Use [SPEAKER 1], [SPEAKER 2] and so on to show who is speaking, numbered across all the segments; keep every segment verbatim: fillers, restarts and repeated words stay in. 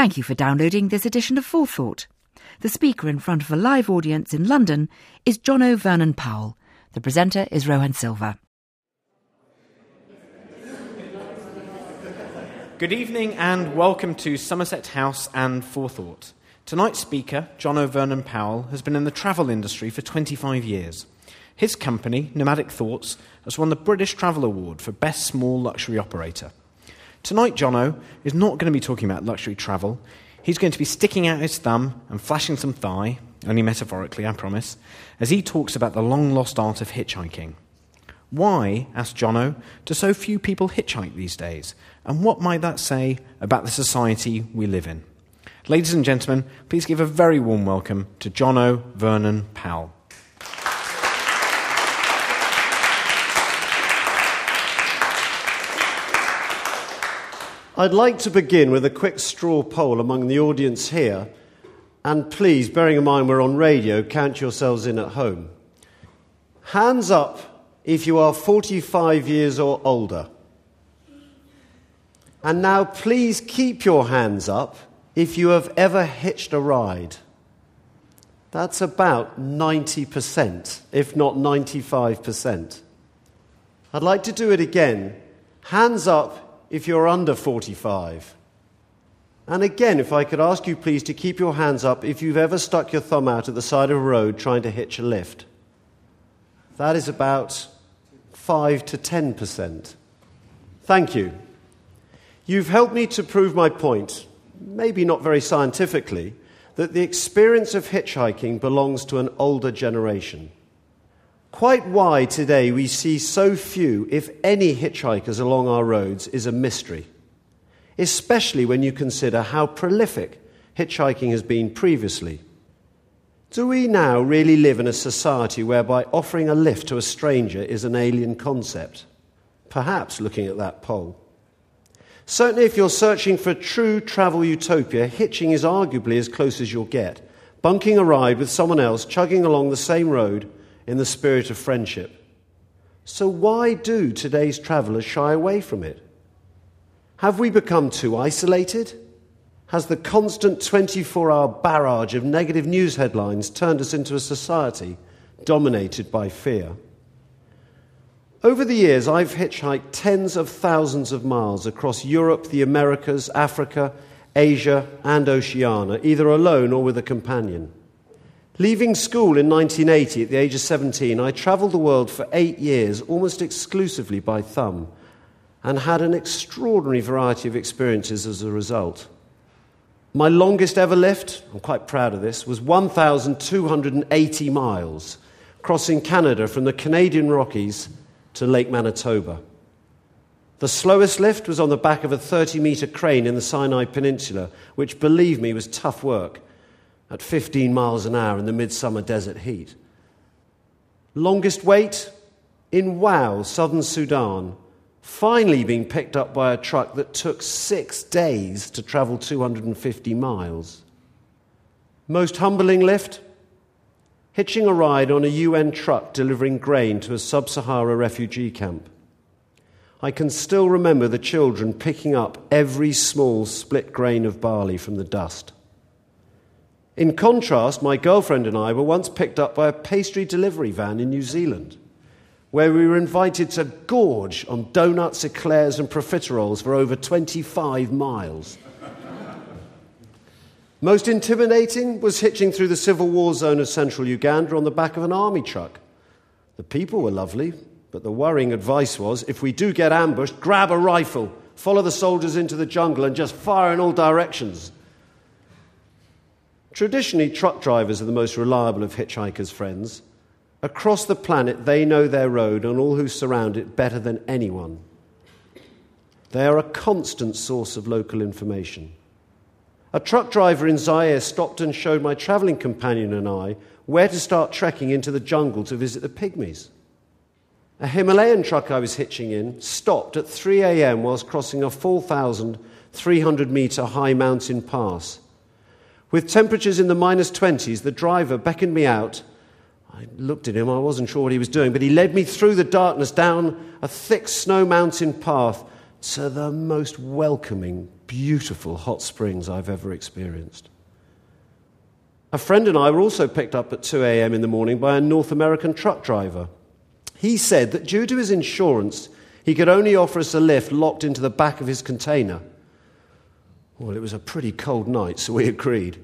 [SPEAKER 1] Thank you for downloading this edition of Forethought. The speaker in front of a live audience in London is Jono Vernon Powell. The presenter is Rohan Silva.
[SPEAKER 2] Good evening and welcome to Somerset House and Forethought. Tonight's speaker, Jono Vernon Powell, has been in the travel industry for twenty-five years. His company, Nomadic Thoughts, has won the British Travel Award for Best Small Luxury Operator. Tonight, Jono is not going to be talking about luxury travel. He's going to be sticking out his thumb and flashing some thigh, only metaphorically, I promise, as he talks about the long-lost art of hitchhiking. Why, asked Jono, do so few people hitchhike these days? And what might that say about the society we live in? Ladies and gentlemen, please give a very warm welcome to Jono Vernon Powell.
[SPEAKER 3] I'd like to begin with a quick straw poll among the audience here. And please, bearing in mind we're on radio, count yourselves in at home. Hands up if you are forty-five years or older. And now please keep your hands up if you have ever hitched a ride. That's about ninety percent, if not ninety-five percent. I'd like to do it again. Hands up if you're under forty-five. And again, if I could ask you please to keep your hands up if you've ever stuck your thumb out at the side of a road trying to hitch a lift. That is about five to ten percent. Thank you. You've helped me to prove my point, maybe not very scientifically, that the experience of hitchhiking belongs to an older generation. Quite why today we see so few, if any, hitchhikers along our roads is a mystery, especially when you consider how prolific hitchhiking has been previously. Do we now really live in a society whereby offering a lift to a stranger is an alien concept? Perhaps looking at that poll. Certainly if you're searching for true travel utopia, hitching is arguably as close as you'll get. Bunking a ride with someone else, chugging along the same road in the spirit of friendship. So why do today's travellers shy away from it? Have we become too isolated? Has the constant twenty-four hour barrage of negative news headlines turned us into a society dominated by fear? Over the years, I've hitchhiked tens of thousands of miles across Europe, the Americas, Africa, Asia, and Oceania, either alone or with a companion. Leaving school in nineteen eighty at the age of seventeen, I travelled the world for eight years, almost exclusively by thumb, and had an extraordinary variety of experiences as a result. My longest ever lift, I'm quite proud of this, was one thousand two hundred eighty miles, crossing Canada from the Canadian Rockies to Lake Manitoba. The slowest lift was on the back of a thirty-metre crane in the Sinai Peninsula, which, believe me, was tough work, at fifteen miles an hour in the midsummer desert heat. Longest wait? In Wau, southern Sudan, finally being picked up by a truck that took six days to travel two hundred fifty miles. Most humbling lift? Hitching a ride on a U N truck delivering grain to a sub-Sahara refugee camp. I can still remember the children picking up every small split grain of barley from the dust. In contrast, my girlfriend and I were once picked up by a pastry delivery van in New Zealand, where we were invited to gorge on donuts, eclairs and profiteroles for over twenty-five miles. Most intimidating was hitching through the civil war zone of central Uganda on the back of an army truck. The people were lovely, but the worrying advice was, if we do get ambushed, grab a rifle, follow the soldiers into the jungle and just fire in all directions. Traditionally, truck drivers are the most reliable of hitchhikers' friends. Across the planet, they know their road and all who surround it better than anyone. They are a constant source of local information. A truck driver in Zaire stopped and showed my travelling companion and I where to start trekking into the jungle to visit the pygmies. A Himalayan truck I was hitching in stopped at three a.m. whilst crossing a four thousand three hundred metre high mountain pass. With temperatures in the minus twenties, the driver beckoned me out. I looked at him, I wasn't sure what he was doing, but he led me through the darkness down a thick snow mountain path to the most welcoming, beautiful hot springs I've ever experienced. A friend and I were also picked up at two a.m. in the morning by a North American truck driver. He said that due to his insurance, he could only offer us a lift locked into the back of his container. Well, it was a pretty cold night, so we agreed.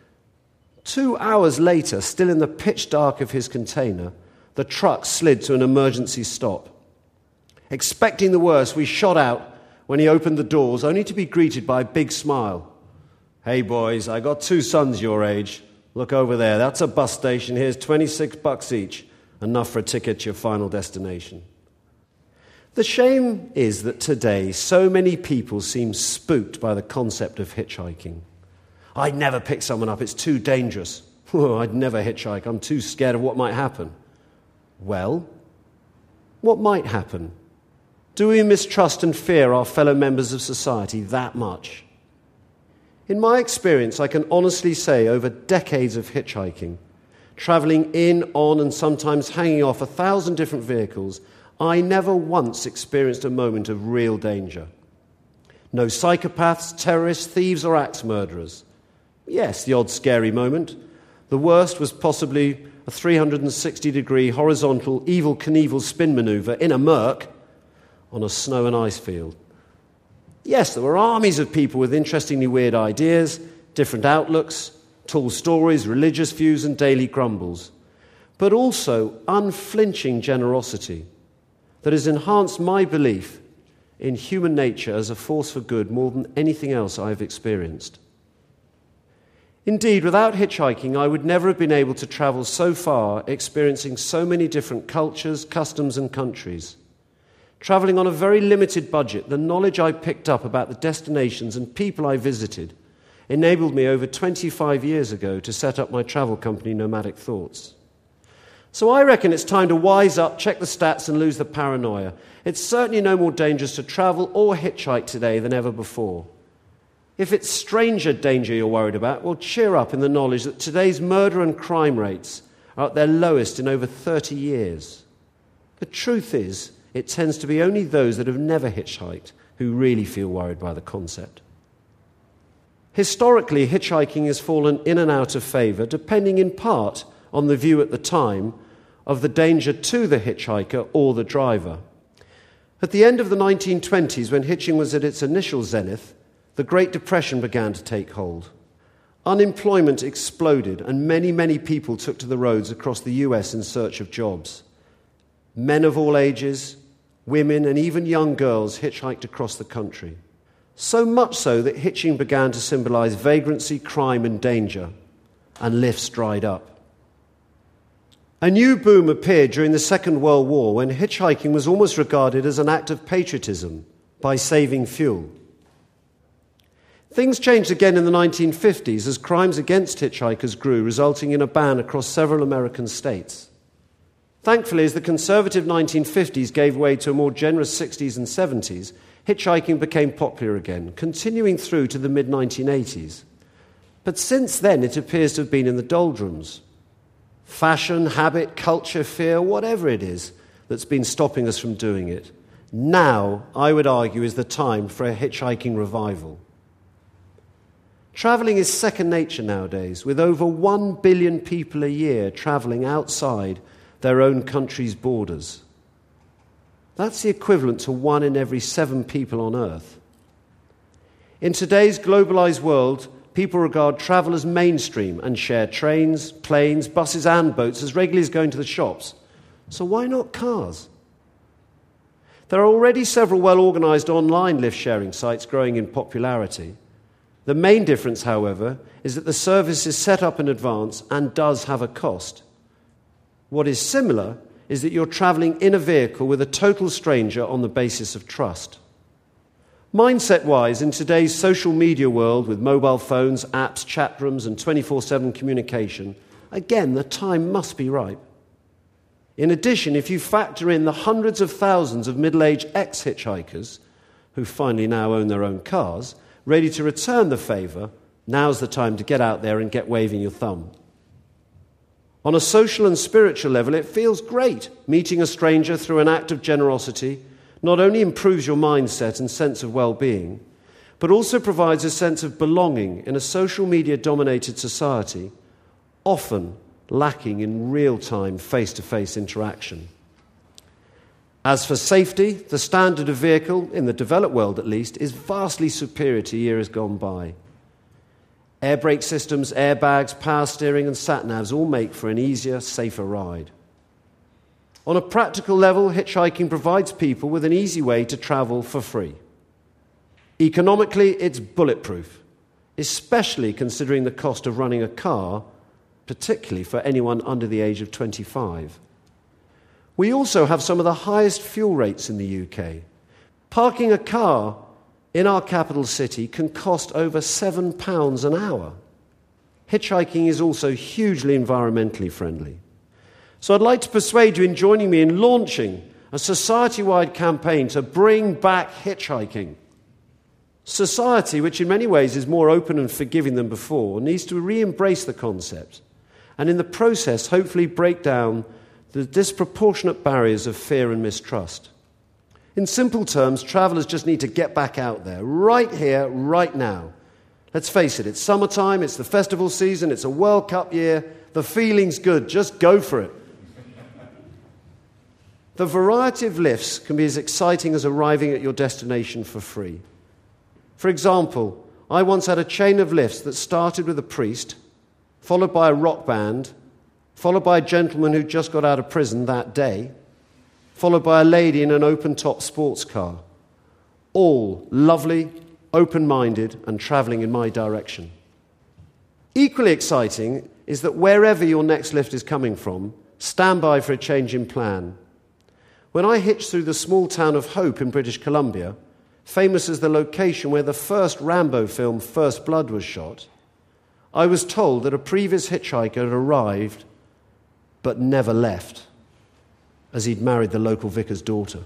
[SPEAKER 3] Two hours later, still in the pitch dark of his container, the truck slid to an emergency stop. Expecting the worst, we shot out when he opened the doors, only to be greeted by a big smile. "Hey boys, I got two sons your age. Look over there, that's a bus station. Here's twenty-six bucks each, enough for a ticket to your final destination." The shame is that today so many people seem spooked by the concept of hitchhiking. "I'd never pick someone up, it's too dangerous." "Oh, I'd never hitchhike, I'm too scared of what might happen." Well, what might happen? Do we mistrust and fear our fellow members of society that much? In my experience, I can honestly say over decades of hitchhiking, travelling in, on, and sometimes hanging off a thousand different vehicles, I never once experienced a moment of real danger. No psychopaths, terrorists, thieves, or axe murderers. Yes, the odd scary moment. The worst was possibly a three hundred sixty degree horizontal Evel Knievel spin manoeuvre in a Merc on a snow and ice field. Yes, there were armies of people with interestingly weird ideas, different outlooks, tall stories, religious views, and daily grumbles, but also unflinching generosity that has enhanced my belief in human nature as a force for good more than anything else I've experienced. Indeed, without hitchhiking, I would never have been able to travel so far, experiencing so many different cultures, customs, and countries. Traveling on a very limited budget, the knowledge I picked up about the destinations and people I visited enabled me over twenty-five years ago to set up my travel company, Nomadic Thoughts. So I reckon it's time to wise up, check the stats, and lose the paranoia. It's certainly no more dangerous to travel or hitchhike today than ever before. If it's stranger danger you're worried about, well, cheer up in the knowledge that today's murder and crime rates are at their lowest in over thirty years. The truth is, it tends to be only those that have never hitchhiked who really feel worried by the concept. Historically, hitchhiking has fallen in and out of favour, depending in part on the view at the time of the danger to the hitchhiker or the driver. At the end of the nineteen twenties, when hitching was at its initial zenith, the Great Depression began to take hold. Unemployment exploded, and many, many people took to the roads across the U S in search of jobs. Men of all ages, women, and even young girls hitchhiked across the country. So much so that hitching began to symbolize vagrancy, crime, and danger, and lifts dried up. A new boom appeared during the Second World War when hitchhiking was almost regarded as an act of patriotism by saving fuel. Things changed again in the nineteen fifties as crimes against hitchhikers grew, resulting in a ban across several American states. Thankfully, as the conservative nineteen fifties gave way to a more generous sixties and seventies, hitchhiking became popular again, continuing through to the mid nineteen eighties. But since then, it appears to have been in the doldrums. Fashion, habit, culture, fear, whatever it is that's been stopping us from doing it, now, I would argue, is the time for a hitchhiking revival. Travelling is second nature nowadays, with over one billion people a year travelling outside their own country's borders. That's the equivalent to one in every seven people on Earth. In today's globalised world, people regard travel as mainstream and share trains, planes, buses and boats as regularly as going to the shops. So why not cars? There are already several well-organised online lift-sharing sites growing in popularity. The main difference, however, is that the service is set up in advance and does have a cost. What is similar is that you're travelling in a vehicle with a total stranger on the basis of trust. Mindset-wise, in today's social media world with mobile phones, apps, chat rooms, and twenty-four seven communication, again, the time must be ripe. In addition, if you factor in the hundreds of thousands of middle-aged ex-hitchhikers, who finally now own their own cars, ready to return the favour, now's the time to get out there and get waving your thumb. On a social and spiritual level, it feels great. Meeting a stranger through an act of generosity not only improves your mindset and sense of well-being, but also provides a sense of belonging in a social media-dominated society, often lacking in real-time face-to-face interaction. As for safety, the standard of vehicle, in the developed world at least, is vastly superior to years gone by. Air brake systems, airbags, power steering and sat-navs all make for an easier, safer ride. On a practical level, hitchhiking provides people with an easy way to travel for free. Economically, it's bulletproof, especially considering the cost of running a car, particularly for anyone under the age of twenty-five. We also have some of the highest fuel rates in the U K. Parking a car in our capital city can cost over seven pounds an hour. Hitchhiking is also hugely environmentally friendly. So I'd like to persuade you in joining me in launching a society-wide campaign to bring back hitchhiking. Society, which in many ways is more open and forgiving than before, needs to re-embrace the concept and in the process hopefully break down the disproportionate barriers of fear and mistrust. In simple terms, travellers just need to get back out there, right here, right now. Let's face it, it's summertime, it's the festival season, it's a World Cup year, the feeling's good, just go for it. The variety of lifts can be as exciting as arriving at your destination for free. For example, I once had a chain of lifts that started with a priest, followed by a rock band, followed by a gentleman who just got out of prison that day, followed by a lady in an open-top sports car. All lovely, open-minded, and travelling in my direction. Equally exciting is that wherever your next lift is coming from, stand by for a change in plan. When I hitched through the small town of Hope in British Columbia, famous as the location where the first Rambo film, First Blood, was shot, I was told that a previous hitchhiker had arrived but never left, as he'd married the local vicar's daughter.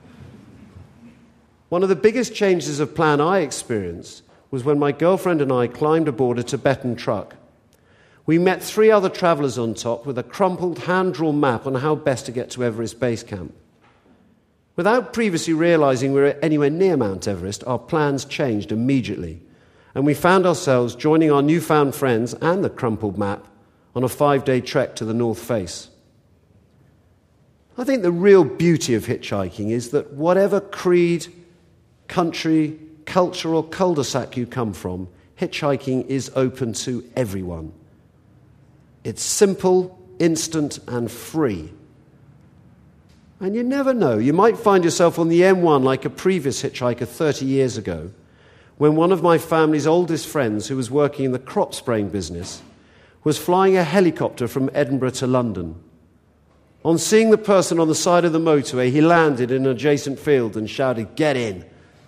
[SPEAKER 3] One of the biggest changes of plan I experienced was when my girlfriend and I climbed aboard a Tibetan truck. We met three other travellers on top with a crumpled, hand-drawn map on how best to get to Everest Base Camp. Without previously realising we were anywhere near Mount Everest, our plans changed immediately, and we found ourselves joining our newfound friends and the crumpled map on a five-day trek to the North Face. I think the real beauty of hitchhiking is that whatever creed, country, culture or cul-de-sac you come from, hitchhiking is open to everyone. It's simple, instant and free. And you never know, you might find yourself on the M one like a previous hitchhiker thirty years ago, when one of my family's oldest friends, who was working in the crop spraying business, was flying a helicopter from Edinburgh to London. On seeing the person on the side of the motorway, he landed in an adjacent field and shouted, "Get in!"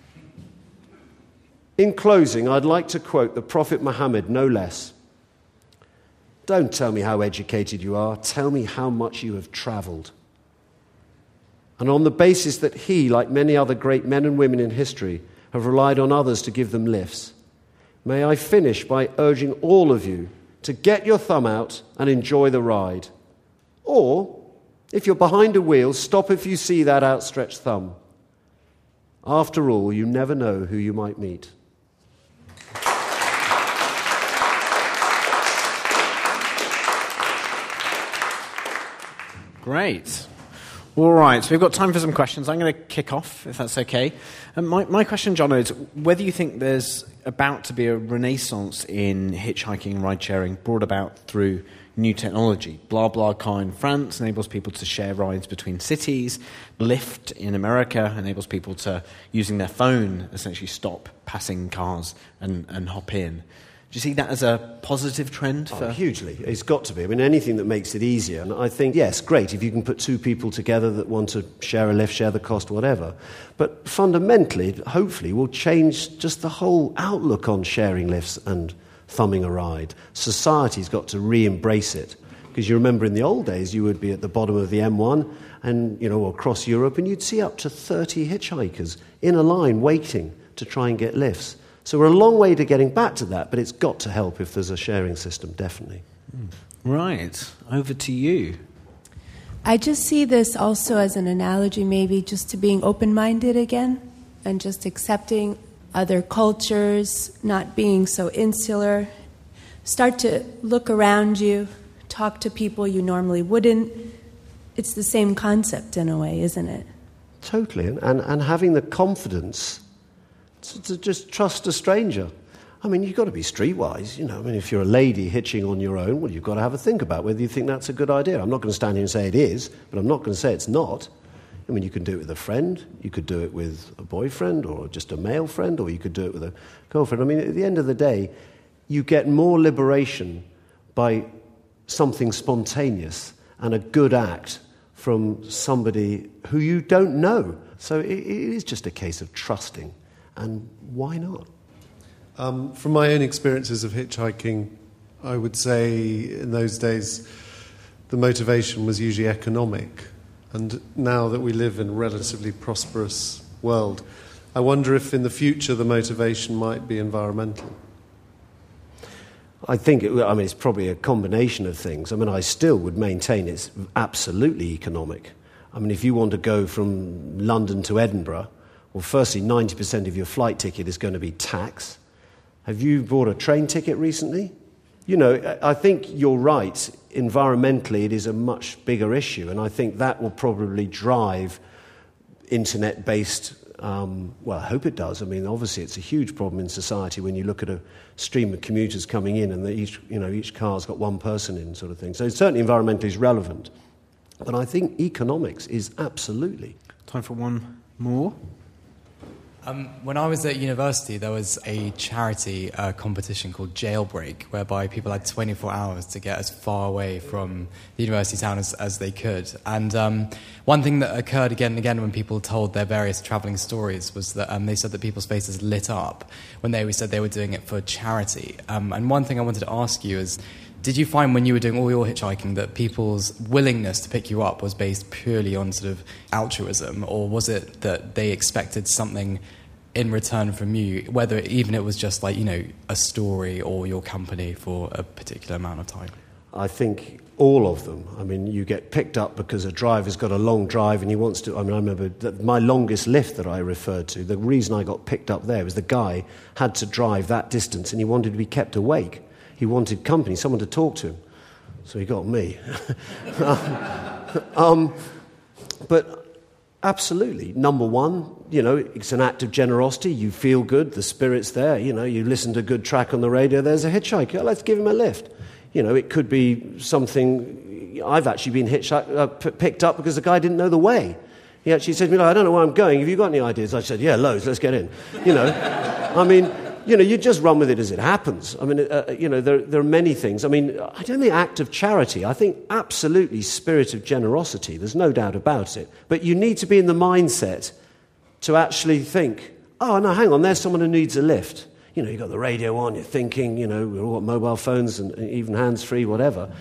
[SPEAKER 3] In closing, I'd like to quote the Prophet Muhammad, no less. Don't tell me how educated you are, tell me how much you have travelled. And on the basis that he, like many other great men and women in history, have relied on others to give them lifts, may I finish by urging all of you to get your thumb out and enjoy the ride. Or, if you're behind a wheel, stop if you see that outstretched thumb. After all, you never know who you might meet.
[SPEAKER 2] Great. All right, so we've got time for some questions. I'm going to kick off, if that's okay. And my, my question, John, is whether you think there's about to be a renaissance in hitchhiking and ride-sharing brought about through new technology. BlaBlaCar in France enables people to share rides between cities. Lyft in America enables people to, using their phone, essentially stop passing cars and, and hop in. Do you see that as a positive trend? For...
[SPEAKER 3] Oh, hugely. It's got to be. I mean, anything that makes it easier. And I think, yes, great, if you can put two people together that want to share a lift, share the cost, whatever. But fundamentally, hopefully, will change just the whole outlook on sharing lifts and thumbing a ride. Society's got to re-embrace it. Because you remember in the old days, you would be at the bottom of the M one and, you know, across Europe, and you'd see up to thirty hitchhikers in a line waiting to try and get lifts. So we're a long way to getting back to that, but it's got to help if there's a sharing system, definitely.
[SPEAKER 2] Right. Over to you.
[SPEAKER 4] I just see this also as an analogy maybe just to being open-minded again and just accepting other cultures, not being so insular. Start to look around you, talk to people you normally wouldn't. It's the same concept in a way, isn't it?
[SPEAKER 3] Totally. And, and, and having the confidence to, to just trust a stranger. I mean, you've got to be streetwise, you know. I mean, if you're a lady hitching on your own, well, you've got to have a think about whether you think that's a good idea. I'm not going to stand here and say it is, but I'm not going to say it's not. I mean, you can do it with a friend, you could do it with a boyfriend or just a male friend, or you could do it with a girlfriend. I mean, at the end of the day, you get more liberation by something spontaneous and a good act from somebody who you don't know. So it, it is just a case of trusting, and why not?
[SPEAKER 5] Um, from my own experiences of hitchhiking, I would say in those days the motivation was usually economic. And now that we live in a relatively prosperous world, I wonder if in the future the motivation might be environmental.
[SPEAKER 3] I think, it, I mean, it's probably a combination of things. I mean, I still would maintain it's absolutely economic. I mean, if you want to go from London to Edinburgh, well, firstly, ninety percent of your flight ticket is going to be tax. Have you bought a train ticket recently? You know, I think you're right. Environmentally, it is a much bigger issue, and I think that will probably drive internet-based, um, well, I hope it does. I mean, obviously, it's a huge problem in society when you look at a stream of commuters coming in and each, you know, each car's got one person in, sort of thing. So certainly environmentally is relevant. But I think economics is absolutely.
[SPEAKER 2] Time for one more.
[SPEAKER 6] Um, when I was at university, there was a charity uh, competition called Jailbreak, whereby people had twenty-four hours to get as far away from the university town as, as they could. And um, one thing that occurred again and again when people told their various travelling stories was that um, they said that people's faces lit up when they said they were doing it for charity. Um, and one thing I wanted to ask you is, did you find when you were doing all your hitchhiking that people's willingness to pick you up was based purely on sort of altruism, or was it that they expected something in return from you, whether even it was just like, you know, a story or your company for a particular amount of time?
[SPEAKER 3] I think all of them. I mean, you get picked up because a driver's got a long drive and he wants to... I mean, I remember that my longest lift that I referred to, the reason I got picked up there was the guy had to drive that distance and he wanted to be kept awake. He wanted company, someone to talk to him. So he got me. um, but absolutely, number one, you know, it's an act of generosity. You feel good, the spirit's there. You know, you listen to a good track on the radio, there's a hitchhiker, let's give him a lift. You know, it could be something... I've actually been hitchhiked, uh, p- picked up because the guy didn't know the way. He actually said to me, like, I don't know where I'm going, have you got any ideas? I said, yeah, loads, let's get in. You know, I mean... You know, you just run with it as it happens. I mean, uh, you know, there, there are many things. I mean, I don't think act of charity. I think absolutely spirit of generosity. There's no doubt about it. But you need to be in the mindset to actually think, oh, no, hang on, there's someone who needs a lift. You know, you've got the radio on, you're thinking, you know, we've all got mobile phones and even hands-free, whatever.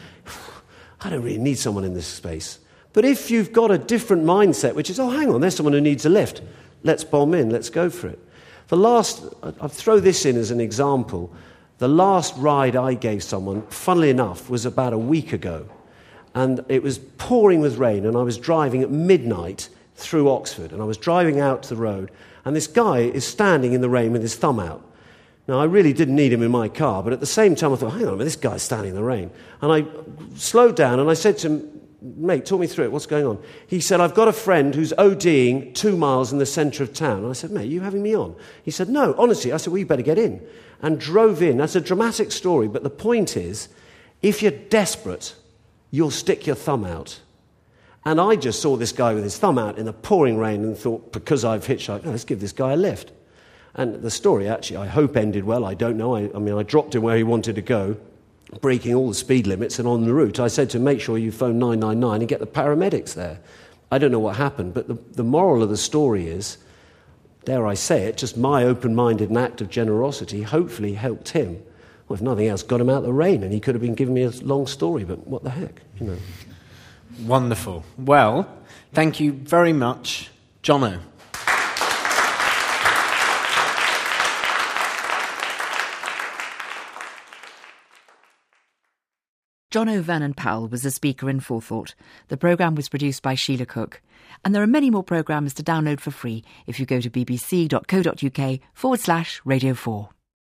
[SPEAKER 3] I don't really need someone in this space. But if you've got a different mindset, which is, oh, hang on, there's someone who needs a lift. Let's bomb in, let's go for it. The last, I'll throw this in as an example. The last ride I gave someone, funnily enough, was about a week ago. And it was pouring with rain, and I was driving at midnight through Oxford. And I was driving out to the road, and this guy is standing in the rain with his thumb out. Now, I really didn't need him in my car, but at the same time I thought, hang on a minute, this guy's standing in the rain. And I slowed down, and I said to him, mate, talk me through it, what's going on? He said, I've got a friend who's ODing two miles in the centre of town. And I said, mate, are you having me on? He said, no, honestly. I said, well, you better get in. And drove in. That's a dramatic story, but the point is, if you're desperate, you'll stick your thumb out. And I just saw this guy with his thumb out in the pouring rain and thought, because I've hitchhiked, oh, let's give this guy a lift. And the story, actually, I hope ended well. I don't know. I, I mean, I dropped him where he wanted to go, breaking all the speed limits, and on the route I said to him, make sure you phone nine nine nine and get the paramedics there. I don't know what happened, but the, the moral of the story is, dare I say it, just my open-minded and act of generosity hopefully helped him. Well, if nothing else, got him out of the rain, and he could have been giving me a long story, but what the heck, you know.
[SPEAKER 2] Wonderful. Well, thank you very much, Jono.
[SPEAKER 1] Jono Vernon Powell was a speaker in Forethought. The programme was produced by Sheila Cook. And there are many more programmes to download for free if you go to bbc.co.uk forward slash Radio four.